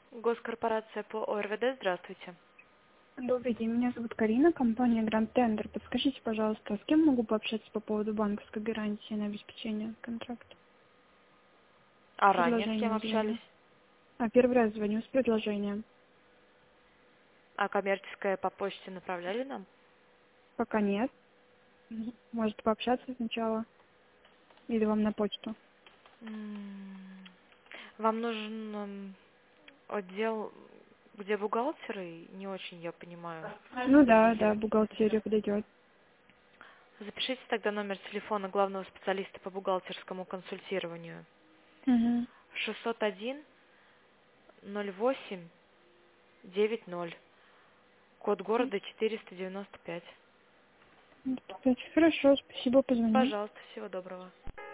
Госкорпорация по ОРВД, здравствуйте. Добрый день, меня зовут Карина, компания Grand Tender. Подскажите, пожалуйста, с кем могу пообщаться по поводу банковской гарантии на обеспечение контракта? А С ранее с кем предложением общались? звоню. Первый раз звоню с предложением. А коммерческое по почте направляли нам? Пока нет. Может пообщаться сначала или вам на почту? Вам нужен отдел, где бухгалтеры? Не очень я понимаю. Ну да, бухгалтерия подойдет. Запишите тогда номер телефона главного специалиста по бухгалтерскому консультированию. Угу. 601 08 90. Код города 495. Хорошо, спасибо, позвоню. Пожалуйста, всего доброго.